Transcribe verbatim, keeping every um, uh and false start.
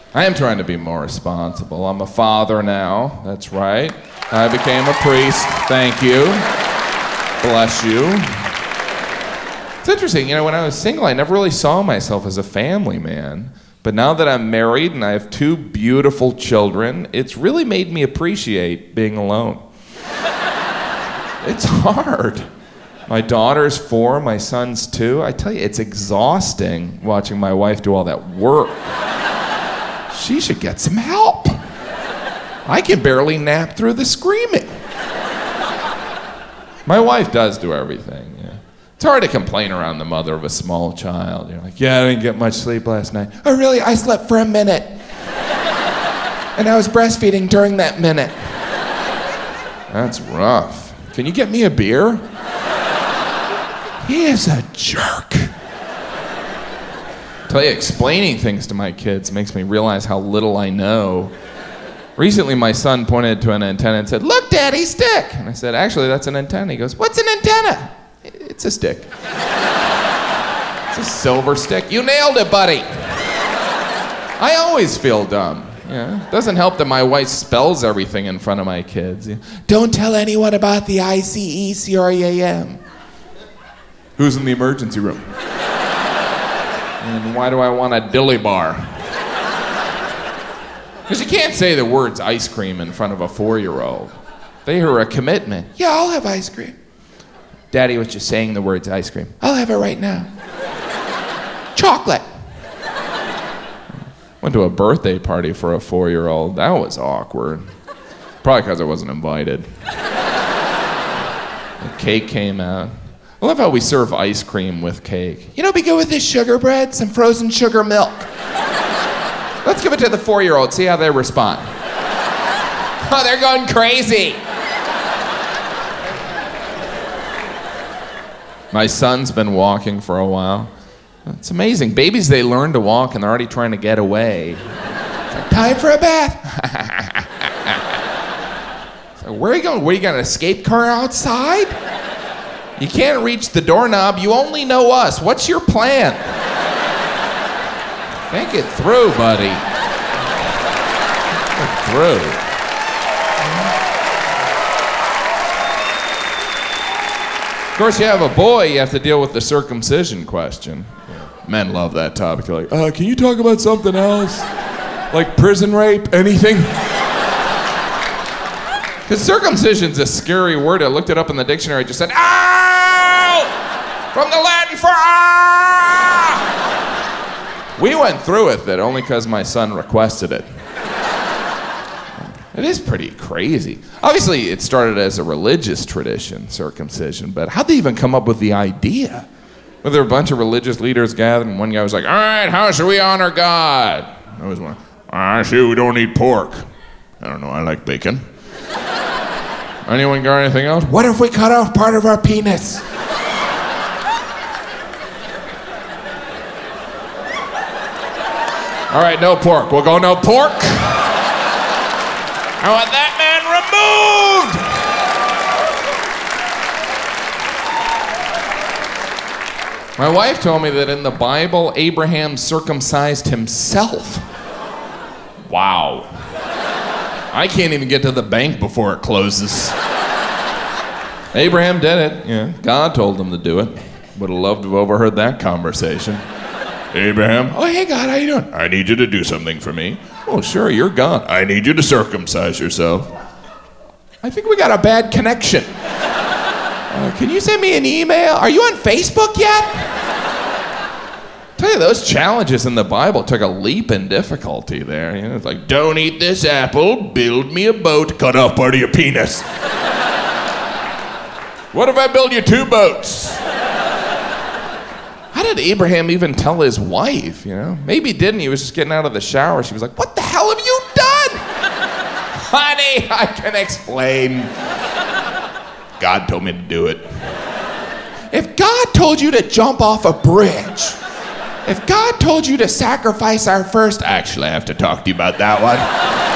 I am trying to be more responsible. I'm a father now, that's right. I became a priest, thank you. Bless you. It's interesting, you know, when I was single, I never really saw myself as a family man. But now that I'm married and I have two beautiful children, it's really made me appreciate being alone. It's hard. My daughter's four, my son's two. I tell you, it's exhausting watching my wife do all that work. She should get some help. I can barely nap through the screaming. My wife does do everything, yeah. It's hard to complain around the mother of a small child. You're like, yeah, I didn't get much sleep last night. Oh, really? I slept for a minute. And I was breastfeeding during that minute. That's rough. Can you get me a beer? He is a jerk. Tell you, explaining things to my kids makes me realize how little I know. Recently, my son pointed to an antenna and said, "Look, Daddy, stick." And I said, "Actually, that's an antenna." He goes, "What's an antenna?" "It's a stick." It's a silver stick. You nailed it, buddy. I always feel dumb. Yeah. It doesn't help that my wife spells everything in front of my kids. Don't tell anyone about the I C E C R E A M. Who's in the emergency room? And why do I want a dilly bar? Because you can't say the words ice cream in front of a four-year-old. They are a commitment. Yeah, I'll have ice cream. Daddy was just saying the words ice cream. I'll have it right now. Chocolate. Went to a birthday party for a four-year-old. That was awkward. Probably because I wasn't invited. The cake came out. I love how we serve ice cream with cake. You know, be good with this sugar bread, some frozen sugar milk. Let's give it to the four-year-old, see how they respond. Oh, they're going crazy. My son's been walking for a while. It's amazing. Babies, they learn to walk and they're already trying to get away. It's like, time for a bath. So where are you going? Where are you got an escape car outside? You can't reach the doorknob. You only know us. What's your plan? Think it through, buddy. Think it through. Of course, you have a boy, you have to deal with the circumcision question. Men love that topic. They're like, uh, can you talk about something else? Like prison rape, anything? Because circumcision's a scary word. I looked it up in the dictionary, it just said, ow! From the Latin for ah! We went through it, that only because my son requested it. It is pretty crazy. Obviously, it started as a religious tradition, circumcision, but how'd they even come up with the idea? Well, there were a bunch of religious leaders gathered, and one guy was like, all right, how should we honor God? I was one, I see we don't eat pork. I don't know, I like bacon. Anyone got anything else? What if we cut off part of our penis? All right, no pork. We'll go no pork. I want that man removed. My wife told me that in the Bible, Abraham circumcised himself. Wow. I can't even get to the bank before it closes. Abraham did it. Yeah, God told him to do it. Would have loved to have overheard that conversation. Abraham, oh, hey, God, how you doing? I need you to do something for me. Oh, sure, you're God. I need you to circumcise yourself. I think we got a bad connection. Uh, can you send me an email? Are you on Facebook yet? Tell you, those challenges in the Bible took a leap in difficulty there. You know, it's like, don't eat this apple, build me a boat, cut off part of your penis. What if I build you two boats? How did Abraham even tell his wife, you know? Maybe he didn't. He was just getting out of the shower. She was like, what the hell have you done? Honey, I can explain. God told me to do it. If God told you to jump off a bridge, if God told you to sacrifice our first... Actually, I have to talk to you about that one.